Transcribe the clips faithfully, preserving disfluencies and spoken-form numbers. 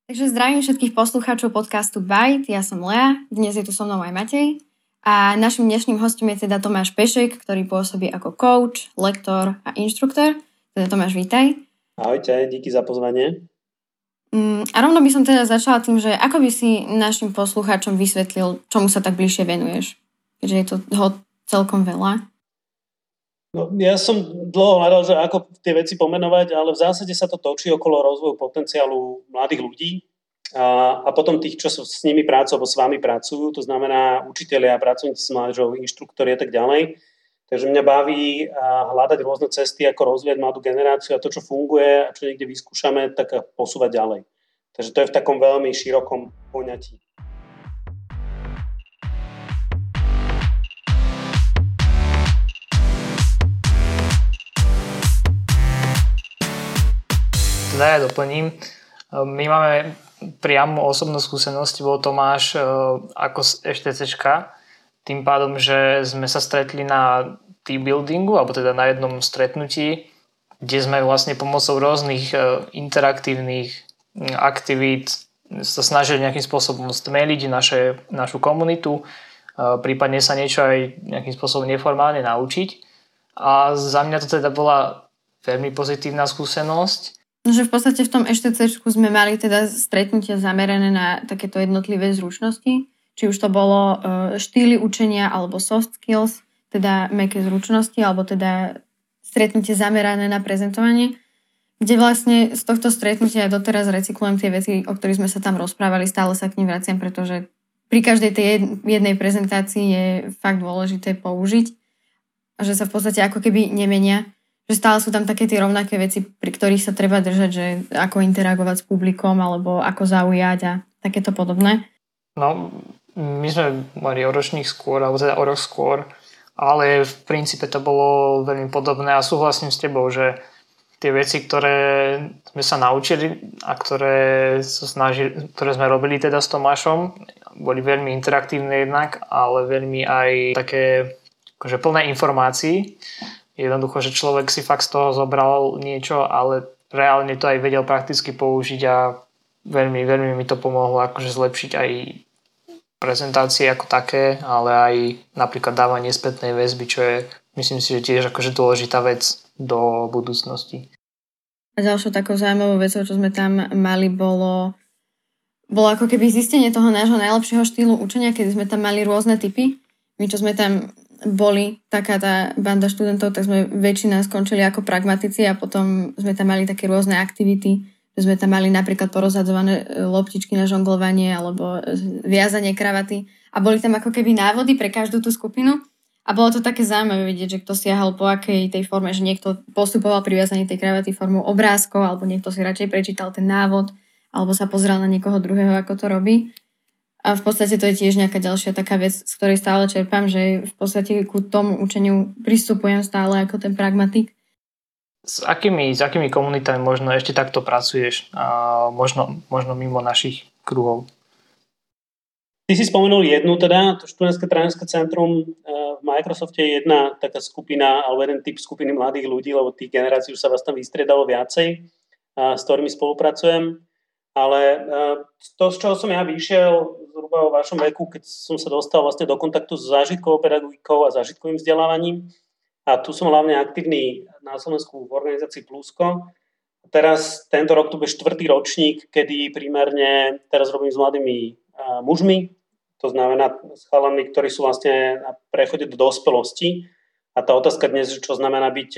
Takže zdravím všetkých poslucháčov podcastu Byte, ja som Lea, dnes je tu so mnou aj Matej a našim dnešným hostom je teda Tomáš Pešek, ktorý pôsobí ako coach, lektor a inštruktor. Teda Tomáš, vítaj. Ahojte, díky za pozvanie. Mm, a rovno by som teda začala tým, že ako by si našim poslucháčom vysvetlil, čomu sa tak bližšie venuješ, keďže je toho celkom veľa. No, ja som dlho hľadal, že ako tie veci pomenovať, ale v zásade sa to točí okolo rozvoju potenciálu mladých ľudí a, a potom tých, čo s nimi pracujú, alebo s vami pracujú, to znamená učitelia, pracovníci s mládežou, inštruktori a tak ďalej. Takže mňa baví hľadať rôzne cesty, ako rozvíjať mladú generáciu a to, čo funguje a čo niekde vyskúšame, tak posúvať ďalej. Takže to je v takom veľmi širokom poňatí. Ja doplním. My máme priamo osobnú skúsenosť, bol Tomáš ako z eštécečka, tým pádom, že sme sa stretli na team buildingu, alebo teda na jednom stretnutí, kde sme vlastne pomocou rôznych interaktívnych aktivít sa snažili nejakým spôsobom stmeliť naše, našu komunitu, prípadne sa niečo aj nejakým spôsobom neformálne naučiť. A za mňa to teda bola veľmi pozitívna skúsenosť. Že v podstate v tom eštécečku sme mali teda stretnutia zamerané na takéto jednotlivé zručnosti, či už to bolo štýly učenia alebo soft skills, teda mäkké zručnosti, alebo teda stretnutie zamerané na prezentovanie, kde vlastne z tohto stretnutia aj doteraz recyklujem tie veci, o ktorých sme sa tam rozprávali, stále sa k nim vraciam, pretože pri každej tej jednej prezentácii je fakt dôležité použiť a že sa v podstate ako keby nemenia. Že stále sú tam také tie rovnaké veci, pri ktorých sa treba držať, že ako interagovať s publikom alebo ako zaujať a takéto podobné. No, my sme mali o ročník skôr, alebo teda o rok skôr, ale v princípe to bolo veľmi podobné a súhlasím s tebou, že tie veci, ktoré sme sa naučili a ktoré, sa snažili, ktoré sme robili teda s Tomášom, boli veľmi interaktívne jednak, ale veľmi aj také akože plné informácií. Jednoducho, že človek si fakt z toho zobral niečo, ale reálne to aj vedel prakticky použiť a veľmi, veľmi mi to pomohlo akože zlepšiť aj prezentácie ako také, ale aj napríklad dávanie spätnej väzby, čo je, myslím si, že tiež akože dôležitá vec do budúcnosti. A ďalšou takou zaujímavou vecou, čo sme tam mali, bolo, bolo ako keby zistenie toho nášho najlepšieho štýlu učenia, kedy sme tam mali rôzne typy. My, čo sme tam boli taká tá banda študentov, tak sme väčšina skončili ako pragmatici a potom sme tam mali také rôzne aktivity, že sme tam mali napríklad porozhadzované loptičky na žonglovanie alebo viazanie kravaty a boli tam ako keby návody pre každú tú skupinu a bolo to také zaujímavé vidieť, že kto siahal po akej tej forme, že niekto postupoval pri viazaní tej kravaty formou obrázkov alebo niekto si radšej prečítal ten návod alebo sa pozrel na niekoho druhého, ako to robí. A v podstate to je tiež nejaká ďalšia taká vec, z ktorej stále čerpám, že v podstate ku tomu učeniu pristupujem stále ako ten pragmatik. S akými, s akými komunitami možno ešte takto pracuješ? A možno, možno mimo našich kruhov? Ty si spomenul jednu teda, to študentské trénerské centrum v Microsofte je jedna taká skupina, alebo jeden typ skupiny mladých ľudí, lebo tých generácií už sa vás tam vystriedalo viacej, s ktorými spolupracujem. Ale to, z čoho som ja vyšiel zhruba o vašom veku, keď som sa dostal vlastne do kontaktu s zážitkovou pedagogikou a zážitkovým vzdelávaním. A tu som hlavne aktívny na Slovensku v organizácii Plusko. Teraz tento rok tu bude štvrtý ročník, kedy primárne teraz robím s mladými mužmi, to znamená s chalami, ktorí sú vlastne na prechode do dospelosti. A tá otázka dnes, čo znamená byť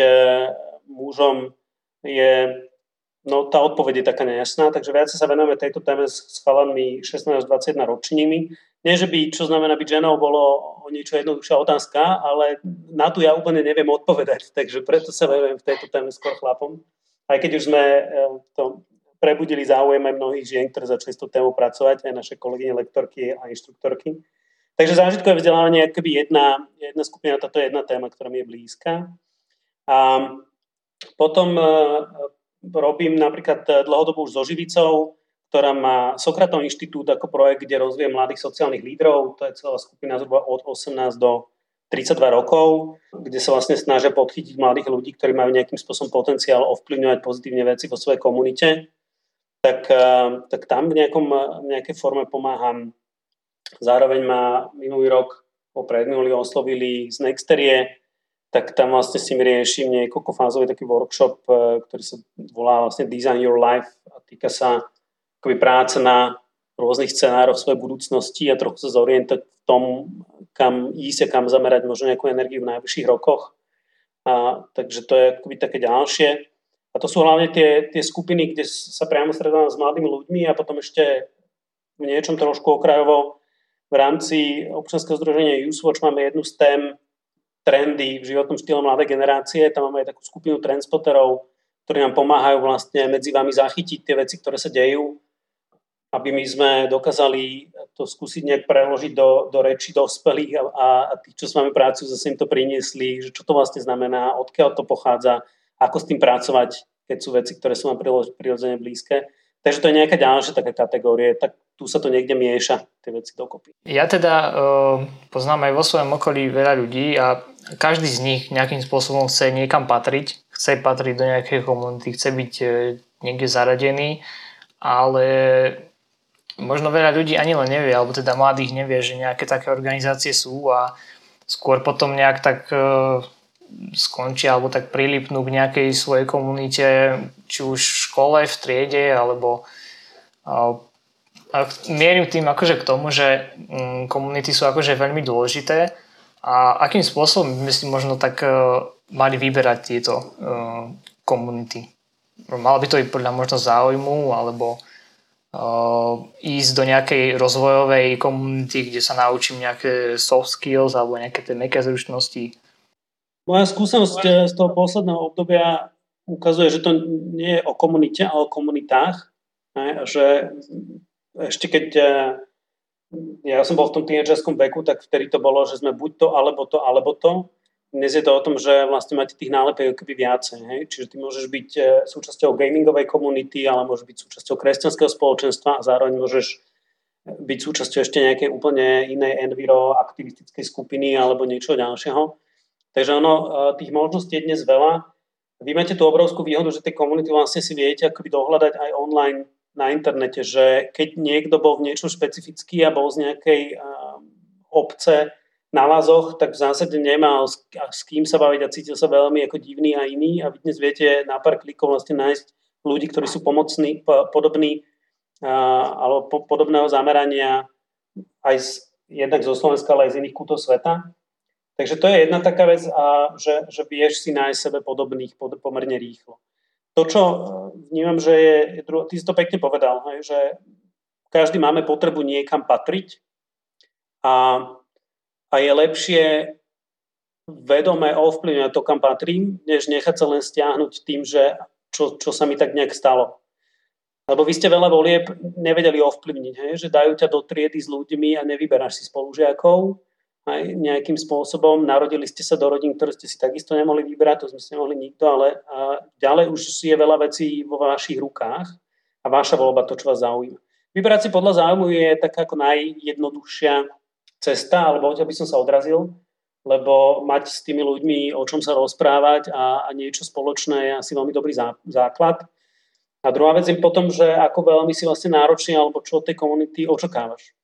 mužom, je... No tá odpoveď je taká nejasná, takže viac sa venujeme tejto téme s chalanmi šestnásť až dvadsaťjeden ročnými. Nie, že by, čo znamená byť ženou, bolo o niečo jednoduchšia otázka, ale na tu ja úplne neviem odpovedať, takže preto sa venujem v tejto téme skôr chlapom. Aj keď už sme to prebudili záujem aj mnohých žien, ktoré začali s tou témou pracovať, aj naše kolegyne lektorky a inštruktorky. Takže zážitkové vzdelávanie je akoby jedna, jedna skupina, táto je jedna téma, ktorá mi je blízka. A potom robím napríklad dlhodobo už so Živicou, ktorá má Sokratov inštitút ako projekt, kde rozvíja mladých sociálnych lídrov. To je celá skupina zhruba od osemnásť do tridsaťdva rokov, kde sa vlastne snažia podchytiť mladých ľudí, ktorí majú nejakým spôsobom potenciál ovplyvňovať pozitívne veci vo svojej komunite. tak, tak tam v, nejakom, v nejakej forme pomáham. Zároveň ma minulý rok po predminulý oslovili z Nexterie, tak tam vlastne si riešim niekoľkofázový taký workshop, ktorý sa volá vlastne Design Your Life a týka sa akoby práce na rôznych scenároch svojej budúcnosti a trochu sa zorientovať v tom, kam ísť a kam zamerať možno nejakú energiu v najbližších rokoch. A, takže to je akoby také ďalšie. A to sú hlavne tie, tie skupiny, kde sa priamo stretávam s mladými ľuďmi a potom ešte v niečom trošku okrajovo v rámci občianskeho združenia YouthWatch máme jednu z tém trendy v životnom štýle mladej generácie. Tam máme aj takú skupinu trendspoterov, ktorí nám pomáhajú vlastne medzi vami zachytiť tie veci, ktoré sa dejú, aby my sme dokázali to skúsiť nejak preložiť do, do reči dospelých a, a tých, čo s vami pracujú, zase im to priniesli, že čo to vlastne znamená, odkiaľ to pochádza, ako s tým pracovať, keď sú veci, ktoré sú vám prirodzene blízke. Takže to je nejaká ďalšia taká kategórie, tak tu sa to niekde mieša, tie veci dokopy. Ja teda uh, poznám aj vo svojom okolí veľa ľudí a každý z nich nejakým spôsobom chce niekam patriť, chce patriť do nejakej komunity, chce byť uh, niekde zaradený, ale možno veľa ľudí ani len nevie, alebo teda mladých nevie, že nejaké také organizácie sú a skôr potom nejak tak uh, skončia alebo tak prilipnú k nejakej svojej komunite, či už v škole, v triede, alebo uh, a mierim tým akože k tomu, že um, komunity sú akože veľmi dôležité a akým spôsobom by si možno tak uh, mali vyberať tieto uh, komunity. Malo by to byť podľa možno záujmu, alebo uh, ísť do nejakej rozvojovej komunity, kde sa naučím nejaké soft skills alebo nejaké tie mäkké zručnosti. Moja skúsenosť z toho posledného obdobia ukazuje, že to nie je o komunite, ale o komunitách. Ne? Že ešte keď ja som bol v tom tínedžerskom veku, tak vtedy to bolo, že sme buď to, alebo to, alebo to. Dnes je to o tom, že vlastne máte tých nálepek akoby viacej. Hej? Čiže ty môžeš byť súčasťou gamingovej komunity, ale môžeš byť súčasťou kresťanského spoločenstva a zároveň môžeš byť súčasťou ešte nejakej úplne inej enviro aktivistickej skupiny alebo niečo ďalšieho. Takže ono, tých možností je dnes veľa. Vy máte tú obrovskú výhodu, že tie komunity vlastne si viete akoby dohľadať aj online na internete, že keď niekto bol v niečom špecifický a bol z nejakej uh, obce na Lazoch, tak v zásade nemal s, s kým sa baviť a cítil sa veľmi ako divný a iný a vy dnes viete na pár klikov vlastne nájsť ľudí, ktorí sú pomocní, po, podobní uh, alebo po, podobného zamerania aj z, jednak zo Slovenska, ale aj z iných kútov sveta. Takže to je jedna taká vec, a že, že vieš si nájsť sebe podobných pod, pomerne rýchlo. To, čo vnímam, že je, ty si to pekne povedal, hej, že každý máme potrebu niekam patriť a, a je lepšie vedome ovplyvňovať to, kam patrím, než nechať sa len stiahnuť tým, že čo, čo sa mi tak nejak stalo. Lebo vy ste veľa volieb nevedeli ovplyvniť, hej, že dajú ťa do triedy s ľuďmi a nevyberáš si spolužiakov, aj nejakým spôsobom. Narodili ste sa do rodín, ktoré ste si takisto nemohli vybrať, to sme si nemohli nikto, ale a ďalej už je veľa vecí vo vašich rukách a vaša voľba to, čo vás zaujíma. Vybrať si podľa záujmu je taká ako najjednoduchšia cesta, alebo odtiaľ by som sa odrazil, lebo mať s tými ľuďmi o čom sa rozprávať a, a niečo spoločné je asi veľmi dobrý zá, základ. A druhá vec je potom, že ako veľmi si vlastne náročný alebo čo od tej komunity očakávaš.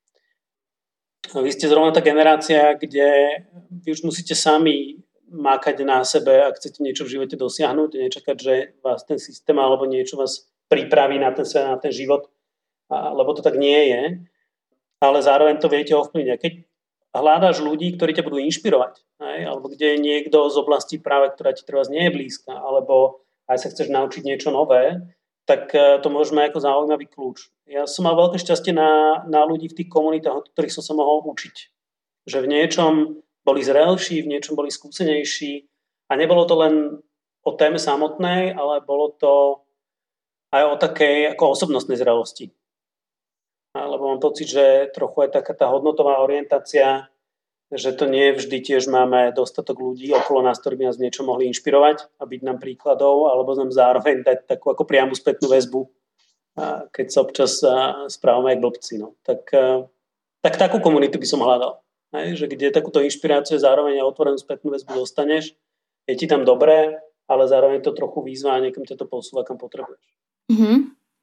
Vy ste zrovna tá generácia, kde vy už musíte sami mákať na sebe, ak chcete niečo v živote dosiahnuť, nečakať, že vás ten systém alebo niečo vás pripraví na ten svet, na ten život, lebo to tak nie je, ale zároveň to viete ovplyvniť. A keď hľadáš ľudí, ktorí ťa budú inšpirovať, aj, alebo kde je niekto z oblasti práve, ktorá ti teraz nie je blízka, alebo aj sa chceš naučiť niečo nové, tak to môžeme ako zaujímavý kľúč. Ja som mal veľké šťastie na, na ľudí v tých komunitách, od ktorých som sa mohol učiť. Že v niečom boli zrelší, v niečom boli skúsenejší a nebolo to len o téme samotnej, ale bolo to aj o takej ako osobnostnej zrelosti. Lebo mám pocit, že trochu je taká tá hodnotová orientácia, že to nie vždy tiež máme dostatok ľudí okolo nás, ktorí by nás niečo mohli inšpirovať a byť nám príkladov, alebo nám zároveň dať takú ako priamu spätnú väzbu, keď sa občas správame aj blbci. No. Tak, tak takú komunitu by som hľadal. Hej, že kde takúto inšpiráciu zároveň a otvorenú spätnú väzbu dostaneš, je ti tam dobré, ale zároveň to trochu výzva a niekam ťa to posúva, kam potrebuješ. Mm-hmm.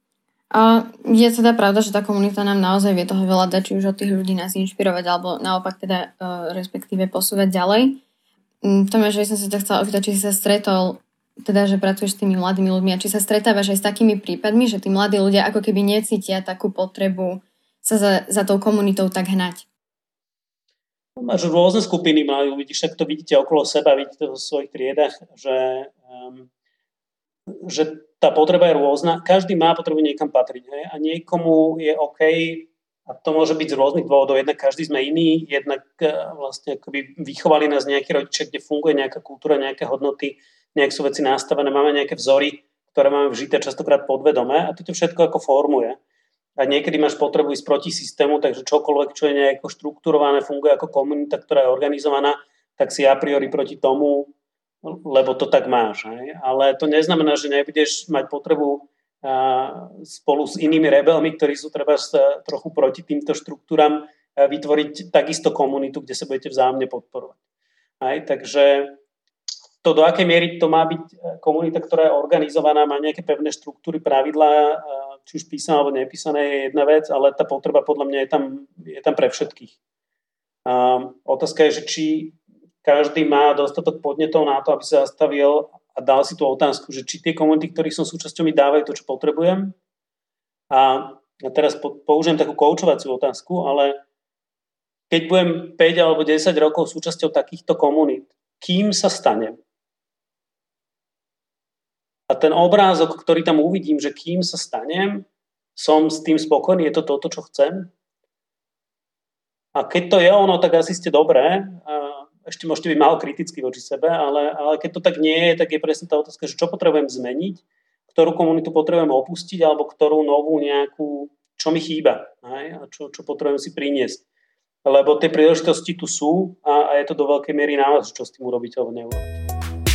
A je teda pravda, že tá komunita nám naozaj vie toho veľa dať, či už od tých ľudí nás inšpirovať, alebo naopak teda uh, respektíve posúvať ďalej. Um, Tomáš, že som sa ťa chcela opýtať, či si sa stretol, teda, že pracuješ s tými mladými ľuďmi a či sa stretávaš aj s takými prípadmi, že tí mladí ľudia ako keby necítia takú potrebu sa za, za tou komunitou tak hnať. Máš rôzne skupiny mladých ľudí, však to vidíte okolo seba, vidíte to vo svojich triedach, že, um, že tá potreba je rôzna. Každý má potrebu niekam patriť. Hej? A niekomu je OK, a to môže byť z rôznych dôvodov. Jednak každý sme iný, jednak vlastne akoby vychovali nás nejakí rodičia, kde funguje nejaká kultúra, nejaké hodnoty, nejak sú veci nastavené, máme nejaké vzory, ktoré máme vžité častokrát podvedome a to všetko ako formuje. A niekedy máš potrebu ísť proti systému, takže čokoľvek, čo je nejako štruktúrované, funguje ako komunita, ktorá je organizovaná, tak si a priori proti tomu, lebo to tak máš. Hej? Ale to neznamená, že nebudeš mať potrebu a, spolu s inými rebelmi, ktorí sú treba trochu proti týmto štruktúram, a, vytvoriť takisto komunitu, kde sa budete vzájomne podporovať. Hej? Takže to, do akej miery to má byť komunita, ktorá je organizovaná, má nejaké pevné štruktúry, pravidlá, či už písané alebo nepísané, je jedna vec, ale tá potreba podľa mňa je tam, je tam pre všetkých. A otázka je, že či každý má dostatok podnetov na to, aby sa zastavil a dal si tú otázku, že či tie komunity, ktorých som súčasťou, mi dávajú to, čo potrebujem. A teraz použijem takú koučovaciu otázku, ale keď budem päť alebo desať rokov súčasťou takýchto komunít, kým sa stanem? A ten obrázok, ktorý tam uvidím, že kým sa stanem, som s tým spokojný, je to toto, čo chcem. A keď to je ono, tak asi ste dobré. Ešte môžete byť málo kritickí voči sebe, ale, ale keď to tak nie je, tak je presne tá otázka, že čo potrebujem zmeniť, ktorú komunitu potrebujem opustiť, alebo ktorú novú nejakú, čo mi chýba, hej? A čo, čo potrebujem si priniesť. Lebo tie príležitosti tu sú a, a je to do veľkej miery na vás, čo s tým urobíte alebo neurobíte.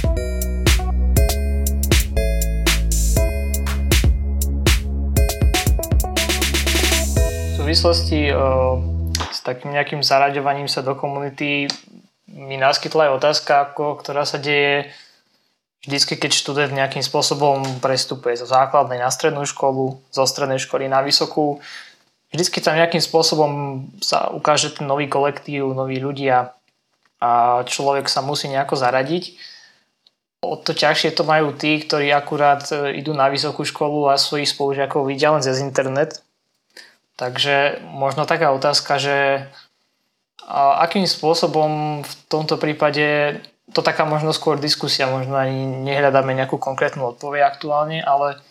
V súvislosti uh, s takým nejakým zaraďovaním sa do komunity mi naskytla aj otázka, ako, ktorá sa deje vždycky, keď študent nejakým spôsobom prestupuje zo základnej na strednú školu, zo strednej školy na vysokú. Vždycky tam nejakým spôsobom sa ukáže ten nový kolektív, noví ľudia a človek sa musí nejako zaradiť. O to ťažšie to majú tí, ktorí akurát idú na vysokú školu a svojich spolužiakov vidia len cez internet. Takže možno taká otázka, že akým spôsobom v tomto prípade, to taká možno skôr diskusia, možno ani nehľadáme nejakú konkrétnu odpoveď aktuálne, ale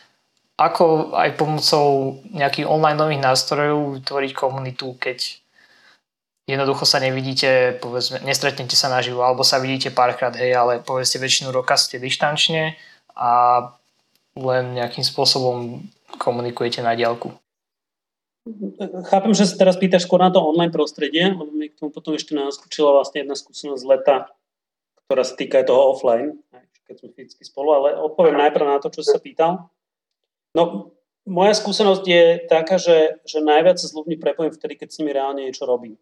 ako aj pomocou nejakých online nových nástrojov vytvoriť komunitu, keď jednoducho sa nevidíte, povedzme, nestretnete sa naživo, alebo sa vidíte párkrát, hej, ale povedzte väčšinu roka ste dištančne a len nejakým spôsobom komunikujete na diaľku. Chápem, že sa teraz pýtaš skôr na to online prostredie, lebo mi k tomu potom ešte naskočila vlastne jedna skúsenosť z leta, ktorá sa týka aj toho offline, keď sme fyzicky spolu, ale odpoviem najprv na to, čo sa pýtal. No, moja skúsenosť je taká, že, že najviac sa s ľuďmi prepojím vtedy, keď s nimi reálne niečo robím.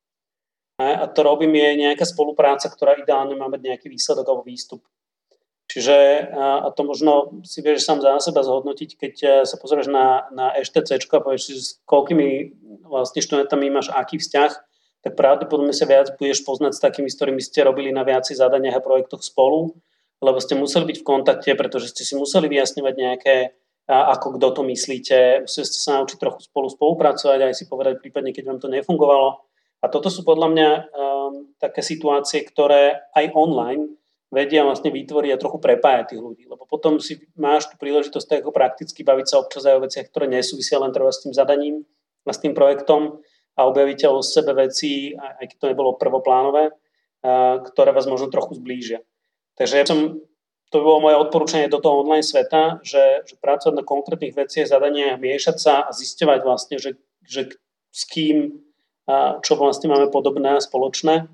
A to robím je nejaká spolupráca, ktorá ideálne má mať nejaký výsledok alebo výstup. Čiže, a to možno si vieš sám za seba zhodnotiť, keď sa pozrieš na, na EŠTCčko a povieš si, s koľkými vlastne študentami máš aký vzťah, tak pravdepodobne sa viac budeš poznať s takými, s ktorými ste robili na viacej zadaniach a projektoch spolu, lebo ste museli byť v kontakte, pretože ste si museli vyjasňovať nejaké, ako kto to myslíte, museli ste sa naučiť trochu spolu spolupracovať, aj si povedať prípadne, keď vám to nefungovalo. A toto sú podľa mňa um, také situácie, ktoré aj online vedia vlastne vytvoriť a trochu prepájať tých ľudí. Lebo potom si máš tú príležitosť tak ako prakticky baviť sa občas aj o veciach, ktoré nesúvisia len treba s tým zadaním a s tým projektom a objavíte o sebe veci, aj keď to nebolo prvoplánové, ktoré vás možno trochu zblížia. Takže ja som, to by bolo moje odporúčanie do toho online sveta, že, že pracovať na konkrétnych veciach, zadaniach, miešať sa a zisťovať vlastne, že, že s kým, čo vlastne máme podobné a spoločné.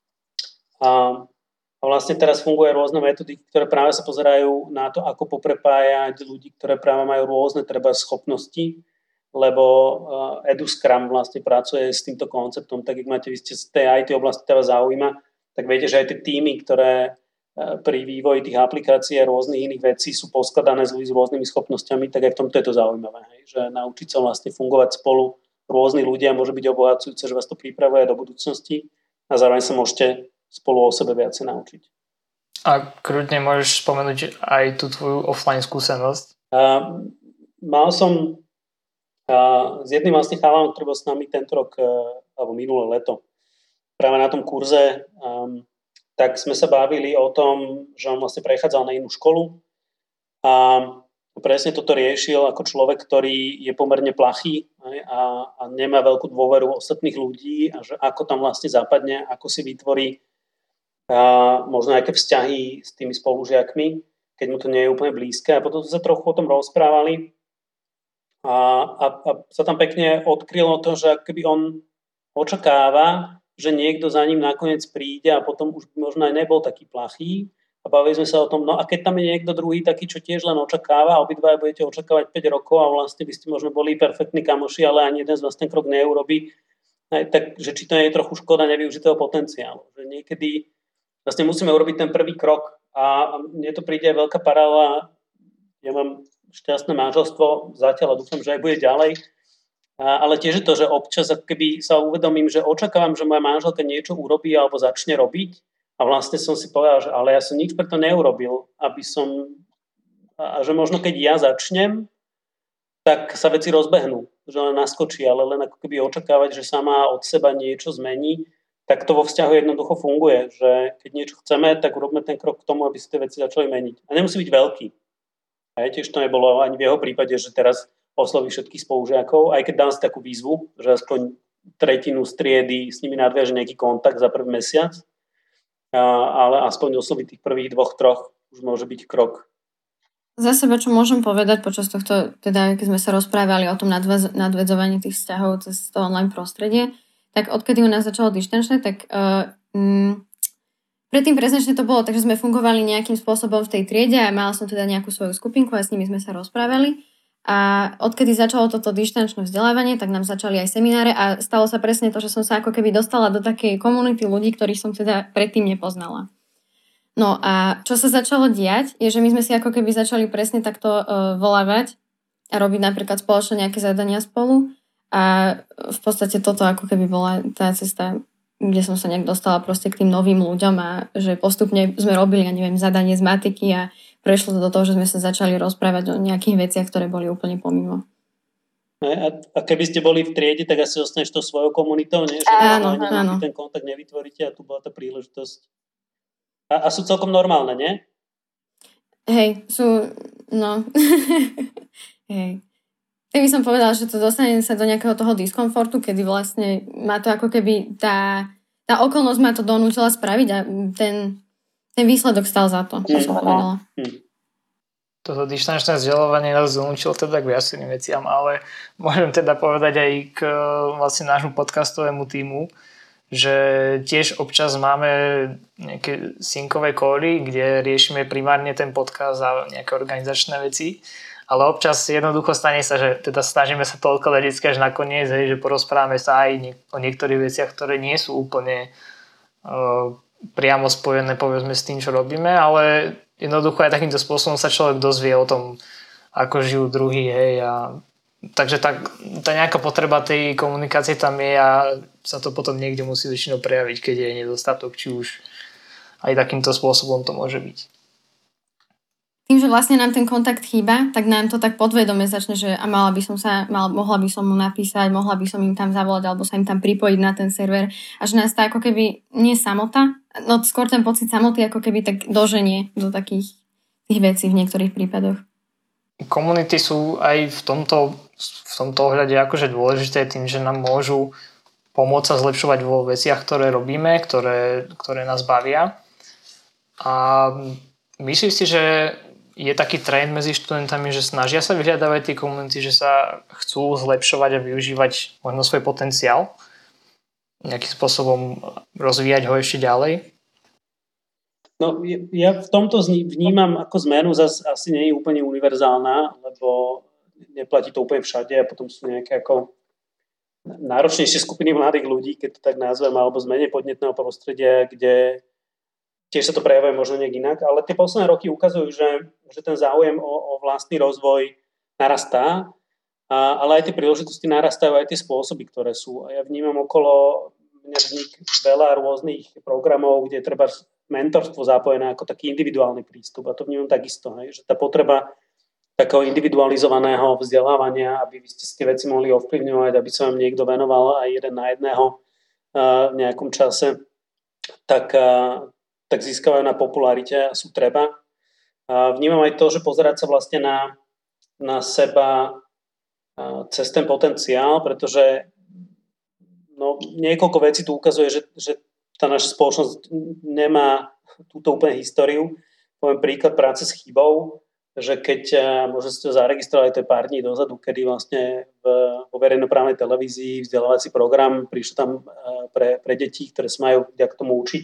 A A vlastne teraz funguje rôzne metódy, ktoré práve sa pozerajú na to, ako poprepájať ľudí, ktoré práve majú rôzne treba schopnosti, lebo uh, EduScrum vlastne pracuje s týmto konceptom, tak ak máte, vy ste z tej í té oblasti, ktorá vás zaujíma, tak viete, že aj tie týmy, ktoré pri vývoji tých aplikácií a rôznych iných vecí sú poskladané s ľudí s rôznymi schopnosťami, tak aj v tomto je to zaujímavé. Hej? Že naučiť sa vlastne fungovať spolu rôzni ľudia môže byť obohacujúce, že vás to pripravuje do budúcnosti a zároveň sa môžete spolu o sebe viacej naučiť. A kľudne môžeš spomenúť aj tú tvoju offline skúsenosť? Uh, mal som uh, s jedným vlastne chalanom, ktorý bol s nami tento rok, uh, alebo minulé leto, práve na tom kurze, um, tak sme sa bavili o tom, že on vlastne prechádzal na inú školu a presne toto riešil ako človek, ktorý je pomerne plachý a, a nemá veľkú dôveru ostatných ľudí a že ako tam vlastne zapadne, ako si vytvorí a možno nejaké vzťahy s tými spolužiakmi, keď mu to nie je úplne blízke. A potom sa trochu o tom rozprávali a, a, a sa tam pekne odkrylo to, že keby on očakáva, že niekto za ním nakoniec príde a potom už možno aj nebol taký plachý. A bavili sme sa o tom, no a keď tam je niekto druhý taký, čo tiež len očakáva a obidva budete očakávať päť rokov a vlastne by ste možno boli perfektní kamoši, ale ani jeden z vás ten krok neurobí, tak že či to nie je trochu škoda nevyužitého potenciálu. Že niekedy vlastne musíme urobiť ten prvý krok a mne to príde aj veľká paralela. Ja mám šťastné manželstvo zatiaľ a dúfam, že aj bude ďalej. Ale tiež je to, že občas keby sa uvedomím, že očakávam, že moja manželka niečo urobí alebo začne robiť a vlastne som si povedal, že ale ja som nič preto neurobil, aby som a že možno keď ja začnem, tak sa veci rozbehnú, že len naskočí, ale len ako keby očakávať, že sama od seba niečo zmení, tak to vo vzťahu jednoducho funguje, že keď niečo chceme, tak urobme ten krok k tomu, aby sa tie veci začali meniť. A nemusí byť veľký. A tiež to nebolo ani v jeho prípade, že teraz osloví všetkých spolužiakov, aj keď dám si takú výzvu, že aspoň tretinu z triedy s nimi nadviaže nejaký kontakt za prvý mesiac, a, ale aspoň osloviť tých prvých dvoch, troch už môže byť krok. Za seba, čo môžem povedať počas tohto, teda keď sme sa rozprávali o tom nadvez, nadvedzovaní tých vzťahov cez to online prostredie, tak odkedy u nás začalo dištančné, tak uh, mm, predtým preznačne to bolo, takže sme fungovali nejakým spôsobom v tej triede a mala som teda nejakú svoju skupinku a s nimi sme sa rozprávali. A odkedy začalo toto dištančné vzdelávanie, tak nám začali aj semináre a stalo sa presne to, že som sa ako keby dostala do takej komunity ľudí, ktorých som teda predtým nepoznala. No a čo sa začalo diať, je, že my sme si ako keby začali presne takto uh, volávať a robiť napríklad spoločne nejaké zadania spolu a v podstate toto ako keby bola tá cesta, kde som sa nejak dostala proste k tým novým ľuďom a že postupne sme robili, ja neviem, zadanie z matiky a prešlo to do toho, že sme sa začali rozprávať o nejakých veciach, ktoré boli úplne pomimo. A, a keby ste boli v triede, tak asi ostaneš to svojou komunitou, nie? Že áno, áno. Ten kontakt nevytvoríte a tu bola tá príležitosť. A, a sú celkom normálne, nie? Hej, sú, no. Hej. Tak by som povedala, že to dostane sa do nejakého toho diskomfortu, kedy vlastne má to ako keby tá, tá okolnosť ma to donútila spraviť a ten Ten výsledok stal za to, čo som povedala. Toto dištančné vzdelávanie nás donúčilo teda k viacerým veciam, ale môžem teda povedať aj k vlastne nášmu podcastovému tímu, že tiež občas máme nejaké synkové kóly, kde riešime primárne ten podcast a nejaké organizačné veci, ale občas jednoducho stane sa, že teda snažíme sa toľko dať vždy až nakoniec, hej, že porozprávame sa aj nie, o niektorých veciach, ktoré nie sú úplne uh, priamo spojené povedzme s tým, čo robíme, ale jednoducho aj takýmto spôsobom sa človek dozvie o tom, ako žijú druhý, hej, a takže tak, tá nejaká potreba tej komunikácie tam je a sa to potom niekde musí väčšinou prejaviť, keď je nedostatok, či už aj takýmto spôsobom to môže byť. Tým, že vlastne nám ten kontakt chýba, tak nám to tak podvedome začne, že a mala by som sa, mal, mohla by som mu napísať, mohla by som im tam zavolať alebo sa im tam pripojiť na ten server a že nás to ako keby nie samota, no skôr ten pocit samoty ako keby tak doženie do takých tých vecí v niektorých prípadoch. Komunity sú aj v tomto, v tomto ohľade akože dôležité tým, že nám môžu pomôcť sa zlepšovať vo veciach, ktoré robíme, ktoré, ktoré nás bavia. A myslím si, že je taký trend medzi študentami, že snažia sa vyhľadávať tie komunity, že sa chcú zlepšovať a využívať možno svoj potenciál. Nejakým spôsobom rozvíjať ho ešte ďalej. No, ja v tomto vnímam ako zmenu, zase asi nie je úplne univerzálna, lebo neplatí to úplne všade a potom sú nejaké ako náročnejšie skupiny mladých ľudí, keď to tak nazvem, alebo z menej podnetného prostredia, kde tiež sa to prejavuje možno nejak inak, ale tie posledné roky ukazujú, že, že ten záujem o, o vlastný rozvoj narastá, a, ale aj tie príležitosti narastajú, aj tie spôsoby, ktoré sú. A ja vnímam okolo mňa vznik veľa rôznych programov, kde treba mentorstvo zapojené ako taký individuálny prístup. A to vnímam takisto, hej, že tá potreba takého individualizovaného vzdelávania, aby vy ste si tie veci mohli ovplyvňovať, aby sa vám niekto venoval aj jeden na jedného uh, v nejakom čase, tak, uh, tak získavajú na popularite a sú treba. Uh, vnímam aj to, že pozerať sa vlastne na, na seba uh, cez ten potenciál, pretože no, niekoľko vecí tu ukazuje, že, že tá naša spoločnosť nemá túto úplne históriu. Poviem príklad práce s chybou, že keď, možno ste to zaregistrovali, to je pár dní dozadu, kedy vlastne v, vo verejnoprávnej televízii vzdelávací program prišiel tam pre, pre deti, ktoré sa majú k tomu učiť.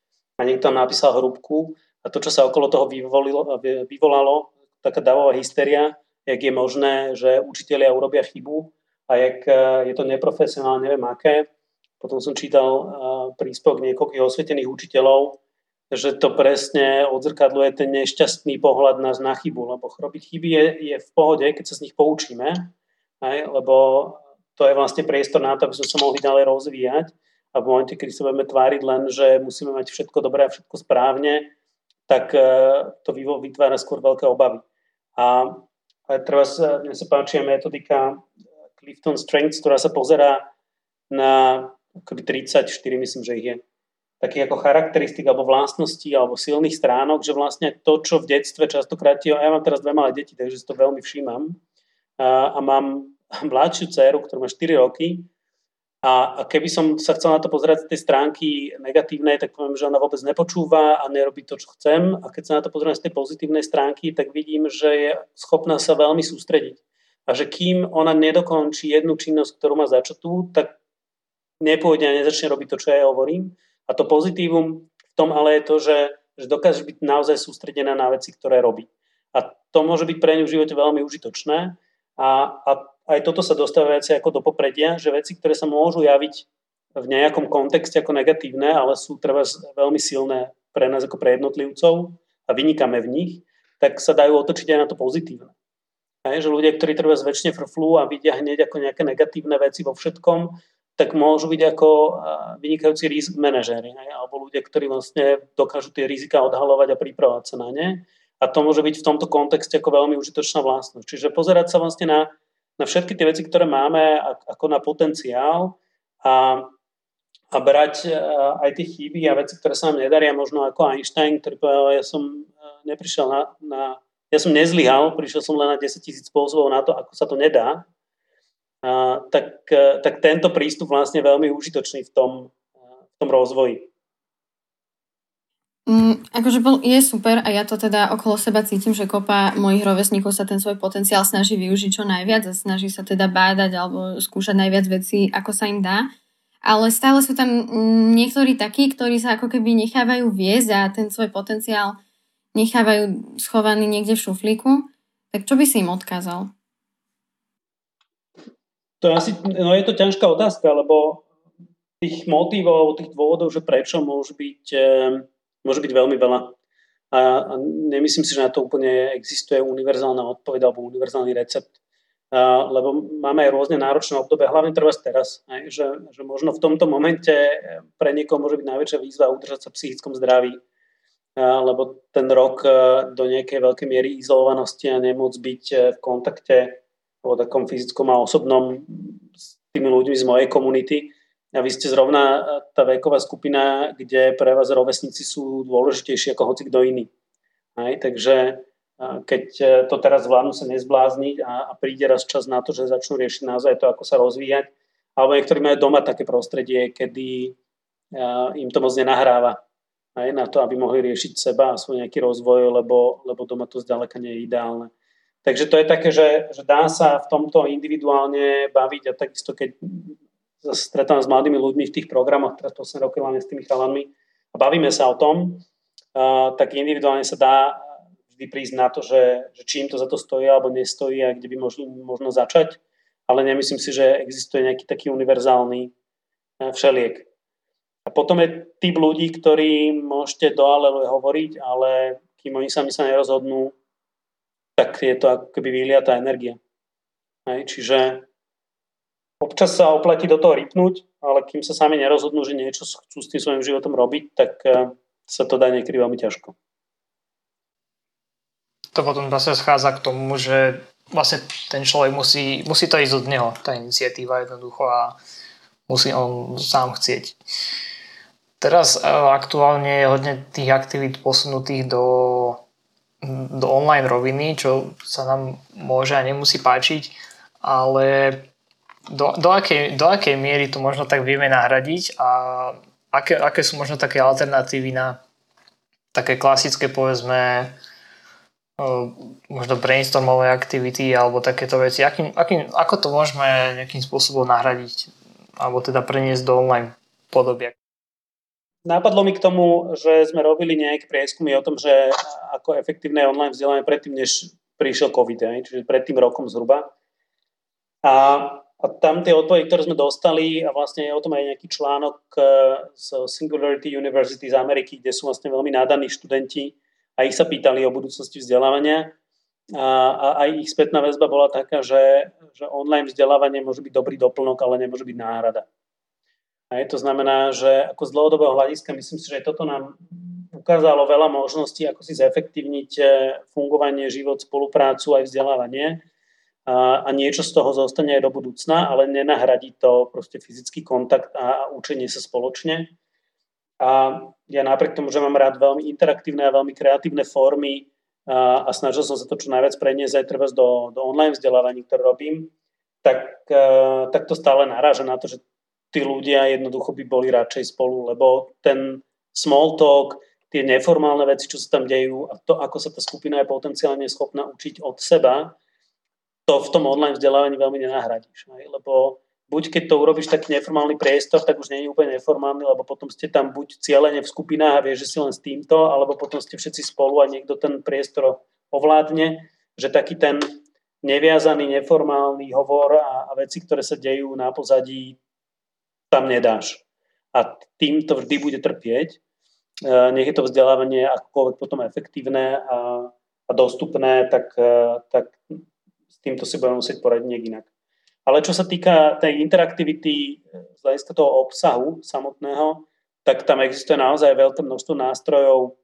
A niekto tam napísal hrúbku a to, čo sa okolo toho vyvolilo, vyvolalo, taká davová hysteria, jak je možné, že učitelia urobia chybu a jak je to neprofesionálne, neviem aké. Potom som čítal príspevok niekoľkých osvietených učiteľov, že to presne odzrkadľuje ten nešťastný pohľad nás na chybu, lebo robiť chyby je, je v pohode, keď sa z nich poučíme, aj, lebo to je vlastne priestor na to, aby sme sa mohli ďalej rozvíjať a v momente, keď sa budeme tváriť len, že musíme mať všetko dobré a všetko správne, tak to vytvára skôr veľké obavy. A, a treba sa, mne sa páči metodika Clifton Strengths, ktorá sa pozerá na tridsaťštyri, myslím, že ich je, takých ako charakteristik alebo vlastností alebo silných stránok, že vlastne to, čo v detstve častokrát, ja mám teraz dve malé deti, takže si to veľmi všímam a, a mám mladšiu dceru, ktorá má štyri roky a, a keby som sa chcel na to pozerať z tej stránky negatívnej, tak poviem, že ona vôbec nepočúva a nerobí to, čo chcem a keď sa na to pozriem z tej pozitívnej stránky, tak vidím, že je schopná sa veľmi sústrediť a že kým ona nedokončí jednu činnosť, ktorú má začatú, tak nepôjde a nezačne robiť to, čo ja hovorím. A to pozitívum v tom ale je to, že, že dokáže byť naozaj sústredená na veci, ktoré robí. A to môže byť pre ňu v živote veľmi užitočné. A, a aj toto sa dostáva veci ako do popredia, že veci, ktoré sa môžu javiť v nejakom kontexte ako negatívne, ale sú treba veľmi silné pre nás ako pre jednotlivcov a vynikáme v nich, tak sa dajú otočiť aj na to pozitívne. Aj, že ľudia, ktorí treba zväčšine frflú a vidia hneď ako nejaké negatívne veci vo všetkom, tak môžu byť ako vynikajúci risk manažéri, alebo ľudia, ktorí vlastne dokážu tie rizika odhalovať a pripravovať sa na ne. A to môže byť v tomto kontexte ako veľmi užitočná vlastnosť. Čiže pozerať sa vlastne na, na všetky tie veci, ktoré máme, ako na potenciál a, a brať aj tie chyby a veci, ktoré sa nám nedaria, možno ako Einstein, ktorý povedal, ja som neprišiel na, na ja som nezlyhal, prišiel som len na desaťtisíc spôsobov na to, ako sa to nedá. Uh, tak, uh, tak tento prístup vlastne je veľmi užitočný v tom, uh, v tom rozvoji. Mm, akože bol, je super a ja to teda okolo seba cítim, že kopa mojich rovesníkov sa ten svoj potenciál snaží využiť čo najviac a snaží sa teda bádať alebo skúšať najviac vecí, ako sa im dá. Ale stále sú tam niektorí takí, ktorí sa ako keby nechávajú viesť a ten svoj potenciál nechávajú schovaný niekde v šuflíku. Tak čo by si im odkázal? To je asi, no je to ťažká otázka, lebo tých motívov, tých dôvodov, že prečo môže byť, môže byť veľmi veľa. A, a nemyslím si, že na to úplne existuje univerzálna odpoveď alebo univerzálny recept. A, lebo máme aj rôzne náročné obdobie, hlavne treba teraz, aj, že, že možno v tomto momente pre niekoho môže byť najväčšia výzva udržať sa v psychickom zdraví. A, lebo ten rok do nejakej veľkej miery izolovanosti a nemôcť byť v kontakte o takom fyzickom a osobnom s tými ľuďmi z mojej komunity. A vy ste zrovna tá veková skupina, kde pre vás rovesníci sú dôležitejší ako hoci kto iný. Aj, takže keď to teraz zvládnu sa nezblázniť a, a príde raz čas na to, že začnú riešiť naozaj to, ako sa rozvíjať, alebo niektorí majú doma také prostredie, kedy im to moc nenahráva. Aj, na to, aby mohli riešiť seba a svoj nejaký rozvoj, lebo, lebo doma to zďaleka nie je ideálne. Takže to je také, že, že dá sa v tomto individuálne baviť a takisto keď sa stretávam s mladými ľuďmi v tých programoch, teraz posledné roky hlavne s tými chalanmi a bavíme sa o tom, uh, tak individuálne sa dá vždy prísť na to, že, že či im to za to stojí alebo nestojí a kde by možno, možno začať, ale nemyslím si, že existuje nejaký taký univerzálny uh, všeliek. A potom je typ ľudí, ktorí môžete do aleluja hovoriť, ale kým oni sami sa nerozhodnú, tak je to ako keby vyliatá energia. Hej, čiže občas sa oplatí do toho rýpnuť, ale kým sa sami nerozhodnú, že niečo chcú s tým svojím životom robiť, tak sa to dá niekedy veľmi ťažko. To potom zase schádza k tomu, že vlastne ten človek musí, musí to ísť od neho, tá iniciatíva jednoducho a musí on sám chcieť. Teraz aktuálne je hodne tých aktivít posunutých do, do online roviny, čo sa nám môže a nemusí páčiť, ale do, do, akej, do akej miery to možno tak vieme nahradiť a aké, aké sú možno také alternatívy na také klasické, povedzme, možno brainstormové aktivity alebo takéto veci. Akým, akým, ako to môžeme nejakým spôsobom nahradiť alebo teda preniesť do online podoby? Nápadlo mi k tomu, že sme robili nejaké prieskumy o tom, že ako efektívne je online vzdelanie predtým, než prišiel COVID, aj? Čiže pred tým rokom zhruba. A, a tam tie odpovede, ktoré sme dostali, a vlastne je o tom aj nejaký článok z Singularity University z Ameriky, kde sú vlastne veľmi nádaní študenti a ich sa pýtali o budúcnosti vzdelávania. A, a aj ich spätná väzba bola taká, že, že online vzdelávanie môže byť dobrý doplnok, ale nemôže byť náhrada. A to znamená, že ako z dlhodobého hľadiska myslím si, že toto nám ukázalo veľa možností, ako si zefektívniť fungovanie, život, spoluprácu aj vzdelávanie. A, a niečo z toho zostane aj do budúcna, ale nenahradí to proste fyzický kontakt a, a učenie sa spoločne. A ja napriek tomu, že mám rád veľmi interaktívne a veľmi kreatívne formy a, a snažil som sa to čo najviac preniesť aj treba do, do online vzdelávaní, ktoré robím, tak, a, tak to stále naráža na to, že tí ľudia jednoducho by boli radšej spolu, lebo ten small talk, tie neformálne veci, čo sa tam dejú a to, ako sa tá skupina je potenciálne schopná učiť od seba, to v tom online vzdelávaní veľmi nenahradíš. Ne? Lebo buď keď to urobíš taký neformálny priestor, tak už nie je úplne neformálny, lebo potom ste tam buď cieľene v skupinách a vieš, že si len s týmto, alebo potom ste všetci spolu a niekto ten priestor ovládne, že taký ten neviazaný, neformálny hovor a, a veci, ktoré sa dejú na pozadí, tam nedáš. A tým to vždy bude trpieť. Nech je to vzdelávanie akokoľvek potom efektívne a, a dostupné, tak, tak s týmto si budeme musieť poradiť nejak inak. Ale čo sa týka tej interaktivity z hľadiska toho obsahu samotného, tak tam existuje naozaj veľké množstvo nástrojov.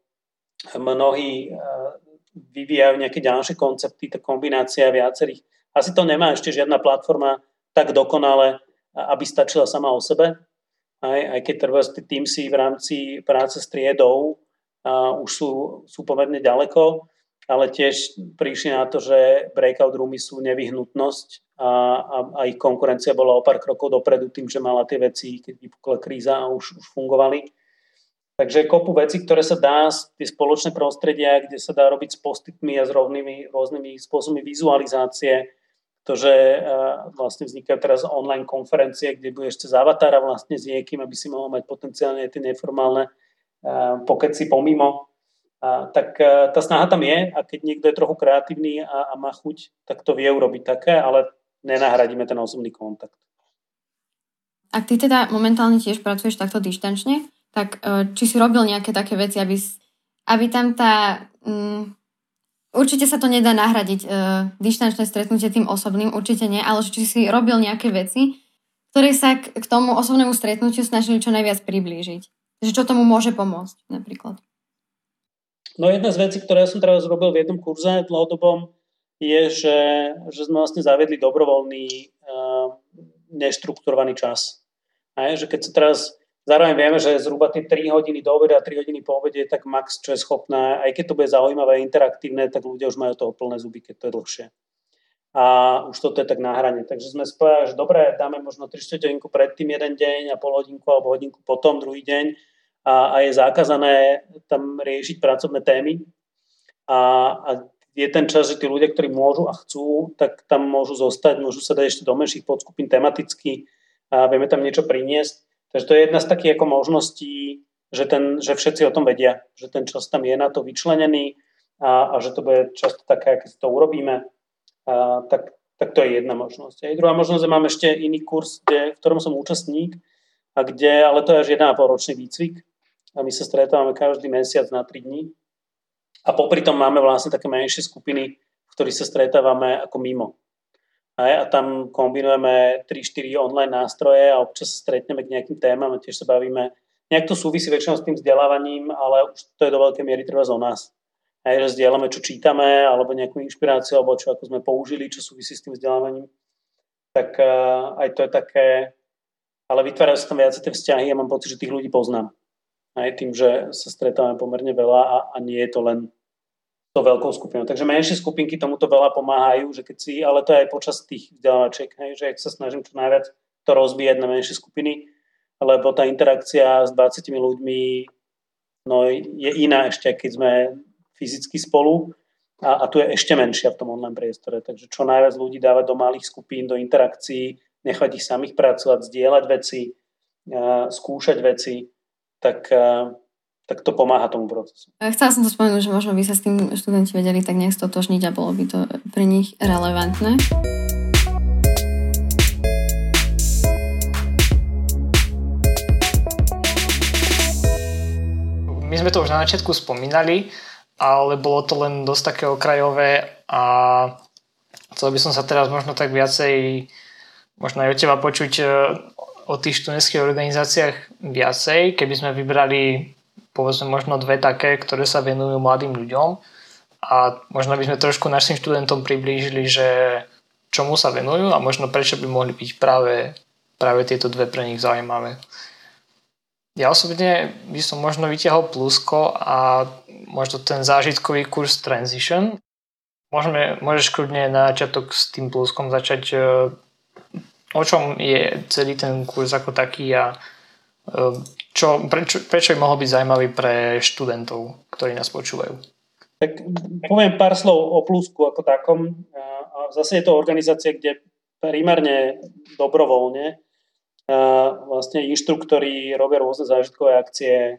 Mnohí vyvíjajú nejaké ďalšie koncepty, tá kombinácia viacerých. Asi to nemá ešte žiadna platforma tak dokonale, aby stačila sama o sebe. Aj, aj keď treba tí Teamsy v rámci práce s triedou a už sú, sú pomerne ďaleko, ale tiež prišli na to, že breakout roomy sú nevyhnutnosť a, a, a ich konkurencia bola o pár krokov dopredu tým, že mala tie veci, keď vypukla kríza a už, už fungovali. Takže kopu vecí, ktoré sa dá, tie spoločné prostredia, kde sa dá robiť s postitmi a s rovnými, rôznymi spôsobmi vizualizácie. To, že uh, vlastne vznikajú teraz online konferencie, kde budeš cez avatára vlastne s niekým, aby si mohol mať potenciálne tie neformálne uh, pokeci pomimo. Uh, tak uh, tá snaha tam je a keď niekto je trochu kreatívny a, a má chuť, tak to vie urobiť také, ale nenahradíme ten osobný kontakt. Ak ty teda momentálne tiež pracuješ takto dištančne, tak uh, či si robil nejaké také veci, aby, aby tam tá... Um, Určite sa to nedá nahradiť uh, dištančné stretnutie tým osobným, určite nie, ale či si robil nejaké veci, ktoré sa k, k tomu osobnému stretnutiu snažili čo najviac priblížiť. Že čo tomu môže pomôcť napríklad? No jedna z vecí, ktoré ja som teraz robil v jednom kurze dlhodobom, je, že, že sme vlastne zaviedli dobrovoľný uh, neštrukturovaný čas. Aj, že keď sa teraz zároveň vieme, že zhruba tie tri hodiny do obeda a tri hodiny po obede je tak max, čo je schopné. Aj keď to bude zaujímavé a interaktívne, tak ľudia už majú toho plné zuby, keď to je dlhšie. A už toto je tak na hrane. Takže sme spojali, že dobre, dáme možno tri štyri hodinku predtým jeden deň a pol hodinku alebo hodinku potom druhý deň a, a je zakázané tam riešiť pracovné témy. A, a je ten čas, že tí ľudia, ktorí môžu a chcú, tak tam môžu zostať, môžu sa dať ešte do menších podskupín tematicky a vieme tam niečo priniesť. Takže to je jedna z takých ako možností, že, ten, že všetci o tom vedia, že ten čas tam je na to vyčlenený a, a že to bude často také, keď si to urobíme, a, tak, tak to je jedna možnosť. A druhá možnosť, že mám ešte iný kurz, kde, v ktorom som účastník a a kde, ale to je až jeden a pol ročný výcvik a my sa stretávame každý mesiac na tri dní a popri tom máme vlastne také menšie skupiny, v ktorých sa stretávame ako mimo. A tam kombinujeme tri štyri online nástroje a občas sa stretneme k nejakým témam a tiež sa bavíme. Nejak to súvisí väčšinou s tým vzdelávaním, ale už to je do veľkej miery treba o nás. Aj že zdieľame, čo čítame, alebo nejakú inšpiráciu, alebo čo ako sme použili, čo súvisí s tým vzdelávaním. Tak uh, aj to je také, ale vytvárajú sa tam viac tie vzťahy a mám pocit, že tých ľudí poznám. Aj tým, že sa stretávame pomerne veľa a, a nie je to len to veľkou skupinou. Takže menšie skupinky tomuto veľa pomáhajú, že keď si, ale to je aj počas tých vzdelávačiek, hej, že sa snažím čo najviac to rozbíjať na menšie skupiny, lebo tá interakcia s dvadsiatimi ľuďmi no, je iná ešte, keď sme fyzicky spolu a, a tu je ešte menšia v tom online priestore. Takže čo najviac ľudí dávať do malých skupín, do interakcií, nechať ich samých pracovať, zdieľať veci, a, skúšať veci, tak... A, tak to pomáha tomu procesu. Chcela som to spomenúť, že možno by sa s tým študenti vedeli tak nejak stotožniť a bolo by to pre nich relevantné. My sme to už na začiatku spomínali, ale bolo to len dosť také okrajové a chcel by som sa teraz možno tak viacej možno aj od teba počuť o tých študentských organizáciách viacej, keby sme vybrali povedzme možno dve také, ktoré sa venujú mladým ľuďom a možno by sme trošku našim študentom priblížili, že čomu sa venujú a možno prečo by mohli byť práve, práve tieto dve pre nich zaujímavé. Ja osobne by som možno vytiahol Plusko a možno ten zážitkový kurz Transition. Môžeme, môžeš kľudne na začiatok s tým Pluskom začať, o čom je celý ten kurz ako taký a Čo, prečo, prečo by mohol byť zaujímavý pre študentov, ktorí nás počúvajú? Tak poviem pár slov o Plusku ako takom. A zase je to organizácia, kde primárne dobrovoľne vlastne inštruktori robia rôzne zážitkové akcie.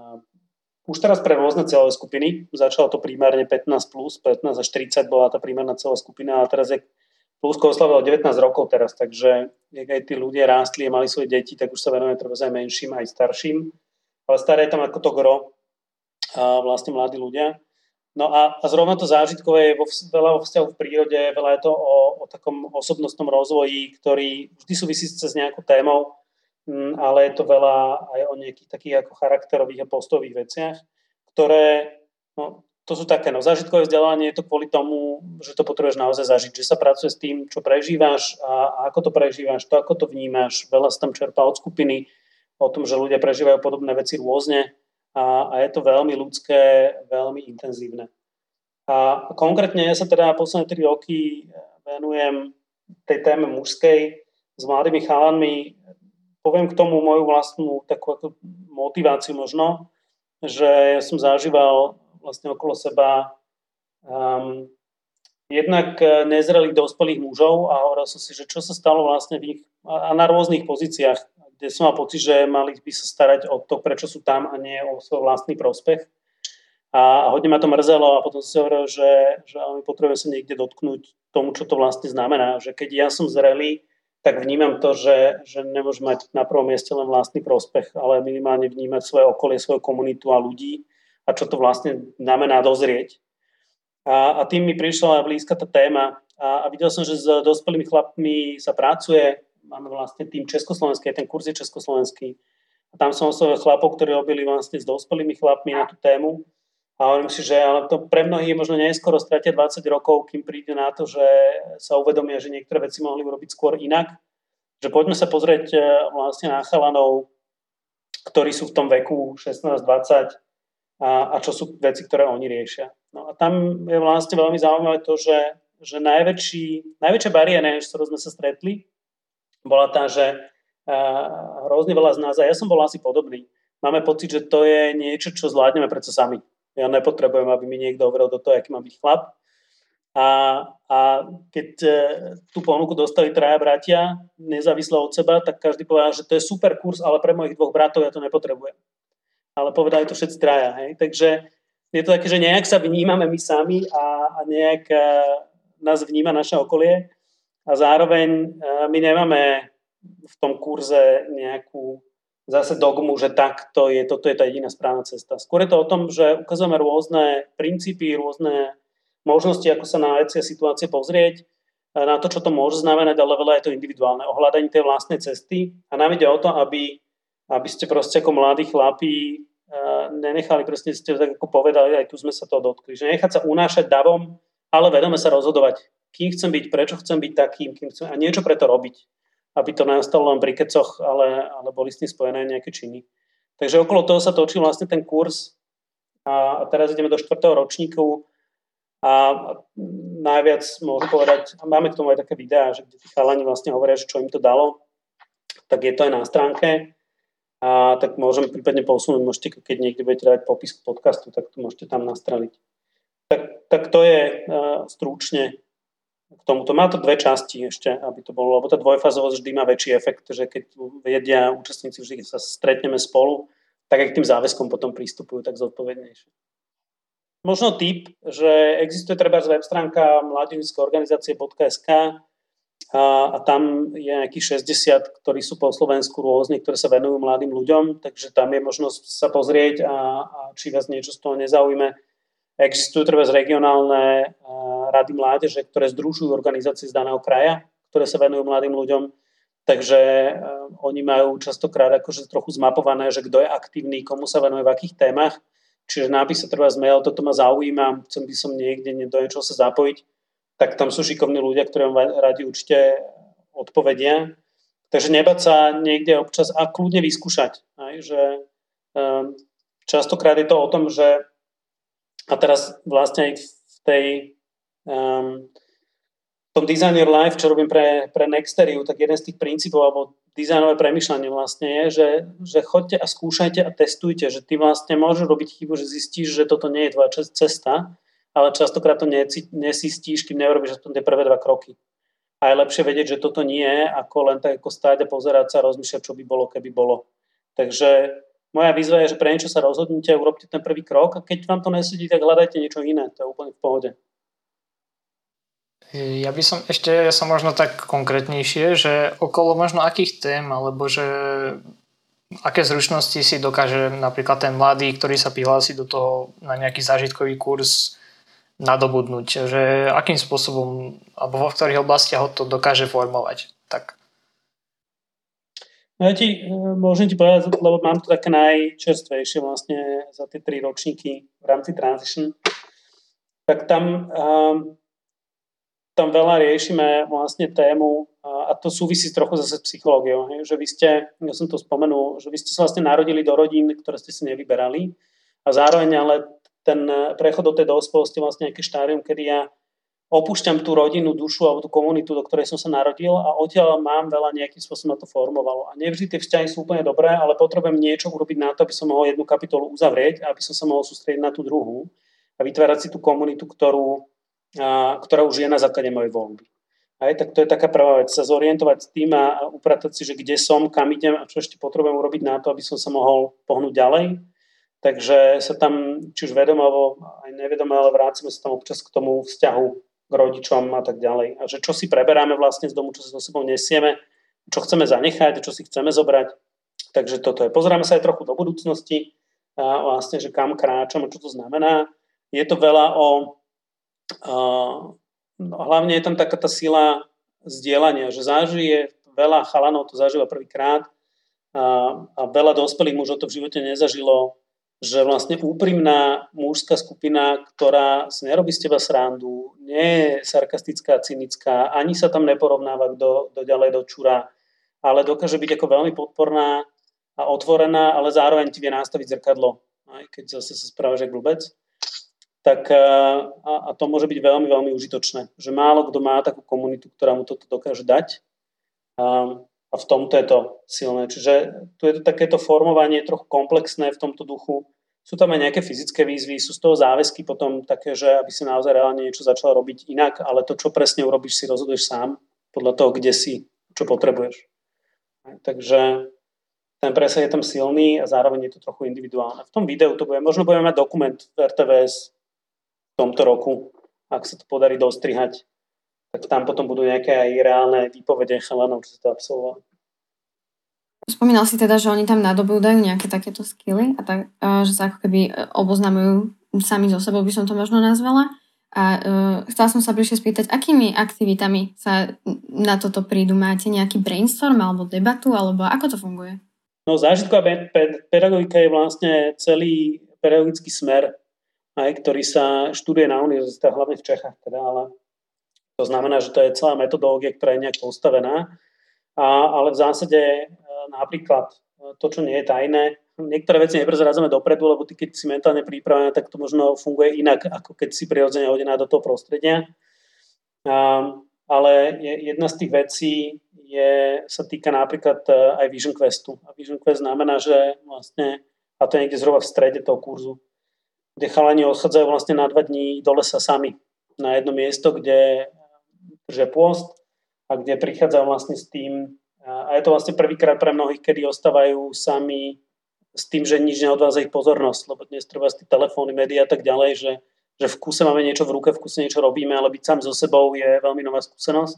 Už teraz pre rôzne celé skupiny. Začalo to primárne pätnásť plus, pätnásť až tridsať bola tá primárna celá skupina a teraz je Plusko oslavilo devätnásť rokov teraz, takže jak aj tí ľudia rástli a mali svoje deti, tak už sa venujeme treba aj menším, aj starším. Ale staré je tam ako to gro, a vlastne mladí ľudia. No a, a zrovna to zážitkové je vo, veľa vo vzťahu v prírode, veľa je to o, o takom osobnostnom rozvoji, ktorý vždy súvisí s nejakou témou, ale je to veľa aj o nejakých takých ako charakterových a postových veciach, ktoré... No, to sú také, no zážitkové vzdelávanie je to kvôli tomu, že to potrebuješ naozaj zažiť, že sa pracuje s tým, čo prežívaš a, a ako to prežívaš, to ako to vnímaš, veľa sa tam čerpá od skupiny, o tom, že ľudia prežívajú podobné veci rôzne a, a je to veľmi ľudské, veľmi intenzívne. A konkrétne ja sa teda posledné tri roky venujem tej téme mužskej s mladými chalanmi. Poviem k tomu moju vlastnú takú ako motiváciu možno, že ja som zažíval vlastne okolo seba um, jednak nezrelých dospelých mužov a hovoril som si, že čo sa stalo vlastne v nich a na rôznych pozíciách, kde som mal pocit, že mali by sa starať o to, prečo sú tam a nie o svoj vlastný prospech. A, a hodne ma to mrzelo a potom som si hovoril, že, že my potrebujeme sa niekde dotknúť tomu, čo to vlastne znamená. Že keď ja som zrelý, tak vnímam to, že, že nemôžem mať na prvom mieste len vlastný prospech, ale minimálne vnímať svoje okolie, svoju komunitu a ľudí a čo to vlastne znamená dozrieť. A, a tým mi prišla blízka tá téma a, a videl som, že s dospelými chlapmi sa pracuje. Máme vlastne tým československý, ten kurz je československý. A tam som oslovil chlapov, ktorí robili vlastne s dospelými chlapmi na tú tému. A hovorím si, že ale to pre mnohých možno neskoro, stratia dvadsať rokov, kým príde na to, že sa uvedomia, že niektoré veci mohli urobiť skôr inak. Že poďme sa pozrieť vlastne na chalanov, ktorí sú v tom veku šestnásť dvadsať a, a čo sú veci, ktoré oni riešia. No a tam je vlastne veľmi zaujímavé to, že, že najväčší, najväčšia bariéra, s ktorou sme sa stretli, bola tá, že uh, hrozne veľa z nás, a ja som bol asi podobný, máme pocit, že to je niečo, čo zvládneme predsa sami. Ja nepotrebujem, aby mi niekto hovoril do toho, aký má byť chlap. A, a keď uh, tú ponuku dostali traja bratia, nezávisle od seba, tak každý povedal, že to je super kurz, ale pre mojich dvoch bratov ja to nepotrebujem. Ale povedali to všetci traja. Hej? Takže je to také, že nejak sa vnímame my sami a, a nejak uh, nás vníma naše okolie. A zároveň uh, my nemáme v tom kurze nejakú zase dogmu, že takto je, toto je tá jediná správna cesta. Skôr je to o tom, že ukazujeme rôzne princípy, rôzne možnosti, ako sa na veci a situácie pozrieť, na to, čo to môže znamenať, ale veľa je to individuálne. Ohľadanie tej vlastnej cesty a nám ide o to, aby, aby ste proste ako mladí chlapí nenechali, presne ste tak ako povedali, aj tu sme sa to dotkli, že nechať sa unášať davom, ale vedome sa rozhodovať, kým chcem byť, prečo chcem byť takým, kým chcem, a niečo preto robiť, aby to nastalo len pri kecoch, ale, ale boli s tým spojené nejaké činy. Takže okolo toho sa točí vlastne ten kurz a, a teraz ideme do štvrtého ročníku a najviac môžu povedať, a máme k tomu aj také videá, že kde tí chalani vlastne hovoria, že čo im to dalo, tak je to aj na stránke. A tak môžem prípadne posunúť, môžete, keď niekde budete dať popis k podcastu, tak to môžete tam nastreliť. Tak, tak to je uh, stručne k tomuto. Má to dve časti ešte, aby to bolo, lebo tá dvojfázovosť vždy má väčší efekt, že keď vedia účastníci, vždy sa stretneme spolu, tak aj k tým záväzkom potom prístupujú tak zodpovednejšie. Možno tip, že existuje treba z web stránka mládežnícka organizácie bodka es ká, A, a tam je nejakých šesťdesiat, ktorí sú po Slovensku rôzne, ktoré sa venujú mladým ľuďom, takže tam je možnosť sa pozrieť a, a či vás niečo z toho nezaujíme. Existujú treba z regionálne a, rady mládeže, ktoré združujú organizácie z daného kraja, ktoré sa venujú mladým ľuďom, takže a, oni majú častokrát akože trochu zmapované, že kto je aktívny, komu sa venuje, v akých témach, čiže napísať treba z mail, toto ma zaujíma, chcem by som niekde do niečoho sa zapojiť, tak tam sú šikovní ľudia, ktorí vám radi určite odpovedia. Takže nebať sa niekde občas a kľudne vyskúšať. Aj, že, um, častokrát je to o tom, že a teraz vlastne aj v tej um, v tom Design Your Life, čo robím pre, pre Nexteriu, tak jeden z tých princípov alebo dizajnové premýšľanie vlastne je, že, že choďte a skúšajte a testujte, že ty vlastne môžeš robiť chybu, že zistíš, že toto nie je tvoja cesta, ale častokrát to nesistíš, kým neurobíš aspoň tie prvé dva kroky. A je lepšie vedieť, že toto nie je, ako len tak ako stáť a pozerať sa a rozmýšľať, čo by bolo, keby bolo. Takže moja výzva je, že pre niečo sa rozhodnite a urobte ten prvý krok a keď vám to nesedí, tak hľadajte niečo iné. To je úplne v pohode. Ja by som ešte, ja som možno tak konkrétnejšie, že okolo možno akých tém, alebo že aké zručnosti si dokáže napríklad ten mladý, ktorý sa prihlási do toho na nejaký zážitkový kurz, nadobudnúť, že akým spôsobom alebo vo ktorých oblastiach ho to dokáže formovať. Tak. No ja ti, môžem ti povedať, lebo mám to také najčerstvejšie vlastne za tie tri ročníky v rámci Transition, tak tam, um, tam veľa riešime vlastne tému a to súvisí trochu zase s psychológiou, hej? Že vy ste, ja som to spomenul, že vy ste sa vlastne narodili do rodín, ktoré ste si nevyberali a zároveň ale ten prechod do tej dospelosti vlastne nejaké štádium, kedy ja opúšťam tú rodinnú dušu alebo tú komunitu, do ktorej som sa narodil a odtiaľ mám veľa nejakým spôsobom na to formovalo. A nevždy tie vzťahy sú úplne dobré, ale potrebujem niečo urobiť na to, aby som mohol jednu kapitolu uzavrieť a aby som sa mohol sústrediť na tú druhú a vytvárať si tú komunitu, ktorú, a, ktorá už je na základe mojej voľby. Aj, tak to je taká prvá vec, sa zorientovať s tým a, a upratať si, že kde som, kam idem a čo ešte potrebujem urobiť na to, aby som sa mohol pohnúť ďalej. Takže sa tam, či už vedomo, alebo aj nevedomo, ale vrácime sa tam občas k tomu vzťahu k rodičom a tak ďalej. A že čo si preberáme vlastne z domu, čo si so sebou nesieme, čo chceme zanechať, čo si chceme zobrať. Takže toto je. Pozeráme sa aj trochu do budúcnosti, a vlastne, že kam kráčam a čo to znamená. Je to veľa o... Uh, no, hlavne je tam taká tá sila zdieľania, že zažije, veľa chalanov to zažíva prvýkrát a, a veľa dospelých mužov to v živote nezažilo, že vlastne úprimná mužská skupina, ktorá si nerobí z teba srandu, nie je sarkastická, cynická, ani sa tam neporovnáva kto, kto ďalej dočúra, ale dokáže byť ako veľmi podporná a otvorená, ale zároveň ti vie nastaviť zrkadlo, aj keď zase sa správaš ako blbec. Tak a, a to môže byť veľmi, veľmi užitočné. Že málo kto má takú komunitu, ktorá mu toto dokáže dať. A, a v tomto je to silné. Čiže tu je to takéto formovanie trochu komplexné v tomto duchu. Sú tam aj nejaké fyzické výzvy, sú z toho záväzky potom také, že aby si naozaj reálne niečo začal robiť inak, ale to, čo presne urobíš, si rozhoduješ sám podľa toho, kde si, čo potrebuješ. Takže ten presah je tam silný a zároveň je to trochu individuálne. V tom videu to bude, možno budeme mať dokument v er té vé es v tomto roku, ak sa to podarí dostrihať, tak tam potom budú nejaké aj reálne výpovede chalanov, čo sa to absolvovalo. spomínal si teda, že oni tam nadobúdajú nejaké takéto skily a tak, že sa ako keby oboznamujú sami so sebou, by som to možno nazvala. A uh, chcela som sa bližšie spýtať, akými aktivitami sa na toto prídu? Máte nejaký brainstorm alebo debatu, alebo ako to funguje? No zážitková pedagogika je vlastne celý pedagogický smer, aj, ktorý sa študuje na univerzitách, hlavne v Čechách. Teda, ale to znamená, že to je celá metodológia, ktorá je nejak postavená. A, ale v zásade napríklad to, čo nie je tajné, niektoré veci neprezradzame dopredu, lebo ty, keď si mentálne pripravená, tak to možno funguje inak, ako keď si prirodzene hodená do toho prostredia. A, ale jedna z tých vecí je, sa týka napríklad aj Vision Questu. A Vision Quest znamená, že vlastne, a to je niekde zhruba v strede toho kurzu, kde chalani odchádzajú vlastne na dva dní do lesa sami. Na jedno miesto, kde držia pôst a kde prichádzajú vlastne s tým, a je to vlastne prvýkrát pre mnohých, kedy ostávajú sami s tým, že nič neodvádza ich pozornosť, lebo dnes treba z tých telefóny, médiá a tak ďalej, že, že v kuse máme niečo v ruke, v kuse niečo robíme, ale byť sám so sebou je veľmi nová skúsenosť.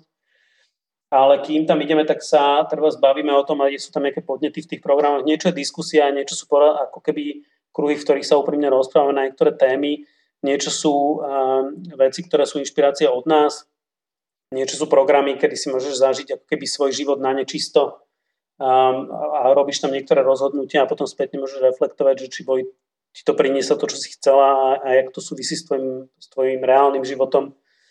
Ale kým tam ideme, tak sa treba zbavíme o tom, a sú tam nejaké podnety v tých programoch. Niečo je diskusia, niečo sú ako keby kruhy, v ktorých sa úprimne rozprávame na niektoré témy, niečo sú uh, veci, ktoré sú inšpirácia od nás, niečo sú programy, kedy si môžeš zažiť ako keby svoj život na nečisto um, a robíš tam niektoré rozhodnutia a potom spätne môžeš reflektovať, že či, boli, či to prinieslo to, čo si chcela a, a jak to súvisí s tvojim, s tvojim reálnym životom.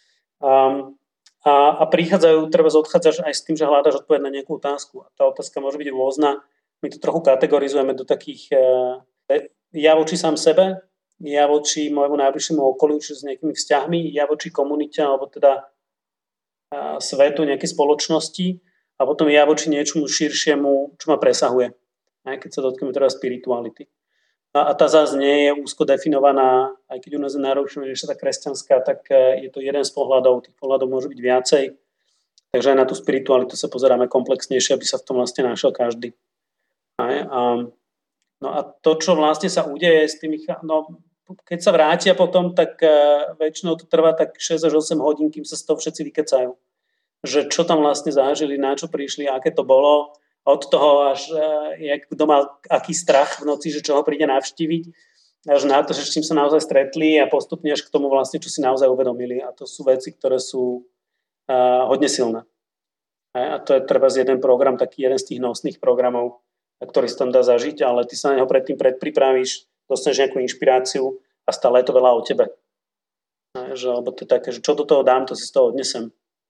Um, a, a prichádzajú, treba odchádzaš aj s tým, že hľadaš odpoveď na nejakú otázku. A tá otázka môže byť rôzna. My to trochu kategorizujeme do takých uh, ja voči sám sebe, ja voči môjmu najbližšiemu okoliu, čiže s nejakými vzťahmi, ja voči komunite, alebo teda a, svetu, nejakej spoločnosti a potom ja voči niečomu širšiemu, čo ma presahuje. Aj keď sa dotkneme teda spirituality. A, a tá zase nie je úzko definovaná, aj keď u nás je náročnejšia tá kresťanská, tak je to jeden z pohľadov. Tých pohľadov môže byť viacej. Takže aj na tú spiritualitu sa pozeráme komplexnejšie, aby sa v tom vlastne našiel každý. Aj, a No a to, čo vlastne sa udeje s tými, no keď sa vrátia potom, tak uh, väčšinou to trvá tak šesť až osem hodín, kým sa z toho všetci vykecajú. Že čo tam vlastne zažili, na čo prišli, aké to bolo, od toho až, uh, jak kto mal aký strach v noci, že čo ho príde navštíviť, až na to, že s čím sa naozaj stretli a postupne až k tomu vlastne, čo si naozaj uvedomili. A to sú veci, ktoré sú uh, hodne silné. A, a to je treba z jeden program, taký jeden z tých nosných programov, ktorý sa tam dá zažiť, ale ty sa na neho predtým predpripravíš, dostaneš nejakú inšpiráciu a stále je to veľa o tebe. Že, lebo to je také, že čo do toho dám, to si z toho odnesem.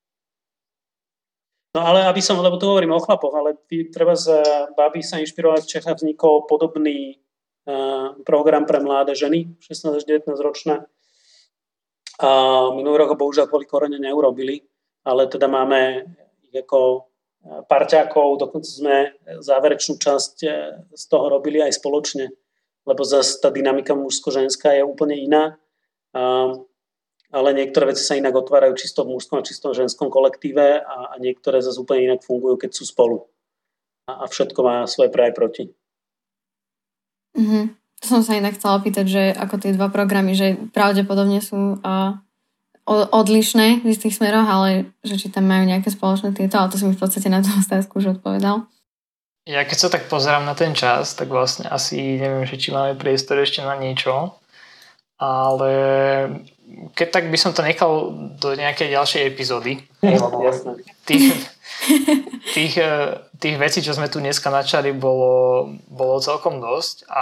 No ale aby som, lebo tu hovorím o chlapoch, ale treba z babi sa inšpirovať, v Čechách vznikol podobný uh, program pre mladé ženy, šestnásť až devätnásť ročné. A minulý rok ho bohužiaľ kvôli korone neurobili, ale teda máme ich ako parťákov, dokonca sme záverečnú časť z toho robili aj spoločne, lebo zase tá dynamika mužsko-ženská je úplne iná, a, ale niektoré veci sa inak otvárajú čisto v mužskom a čisto v ženskom kolektíve a, a niektoré zase úplne inak fungujú, keď sú spolu. A, a všetko má svoje pre aj proti. Mm-hmm. To som sa inak chcela opýtať, že ako tie dva programy, že pravdepodobne sú uh, odlišné v istých smeroch, ale že či tam majú nejaké spoločné tieto, ale to si mi v podstate na tú otázku už odpovedal. Ja keď sa tak pozerám na ten čas, tak vlastne asi neviem, že či máme priestor ešte na niečo, ale keď tak by som to nechal do nejakej ďalšej epizódy. tých, tých, tých vecí, čo sme tu dneska načali, bolo, bolo celkom dosť a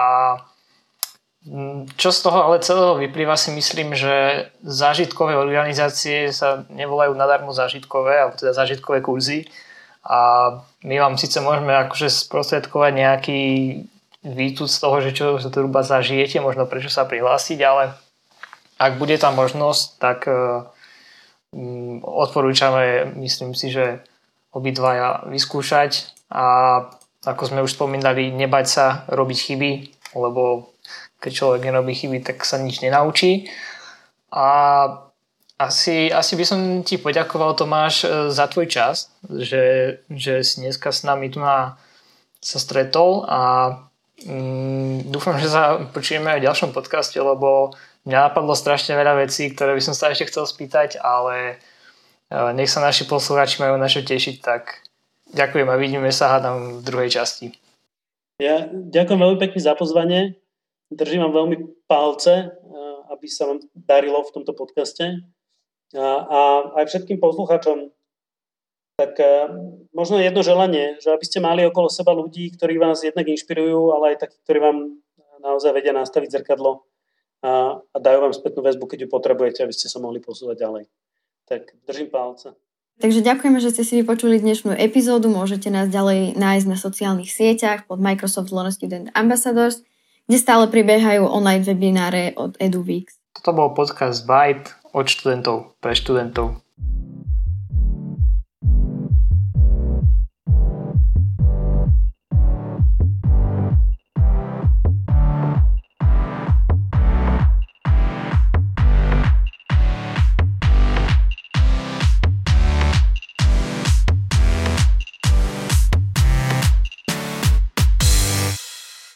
čo z toho ale celého vyplýva, si myslím, že zážitkové organizácie sa nevolajú nadarmo zážitkové, alebo teda zážitkové kurzy a my vám síce môžeme akože sprostredkovať nejaký výtud z toho, že čo sa zhruba zažijete, možno prečo sa prihlásiť, ale ak bude tá možnosť, tak um, odporúčame, myslím si, že obidvaja vyskúšať a ako sme už spomínali, nebať sa robiť chyby, lebo keď človek nerobí chyby, tak sa nič nenaučí. A asi, asi by som ti poďakoval, Tomáš, za tvoj čas, že, že si dneska s nami tu na, sa stretol a mm, dúfam, že sa počujeme aj v ďalšom podcaste, lebo mňa napadlo strašne veľa vecí, ktoré by som sa ešte chcel spýtať, ale nech sa naši poslucháči majú na čo tešiť, tak ďakujem a vidíme sa hádam v druhej časti. Ja ďakujem veľmi pekne za pozvanie. Držím vám veľmi palce, aby sa vám darilo v tomto podcaste. A, a aj všetkým poslucháčom tak možno jedno želanie, že aby ste mali okolo seba ľudí, ktorí vás jednak inšpirujú, ale aj takí, ktorí vám naozaj vedia nastaviť zrkadlo a, a dajú vám spätnú väzbu, keď ju potrebujete, aby ste sa mohli posúvať ďalej. Tak držím palce. Takže ďakujeme, že ste si vypočuli dnešnú epizódu. Môžete nás ďalej nájsť na sociálnych sieťach pod Microsoft Learn Student Ambassadors, kde stále prebiehajú online webináre od EduWeeks. Toto bol podcast Vibe od študentov pre študentov.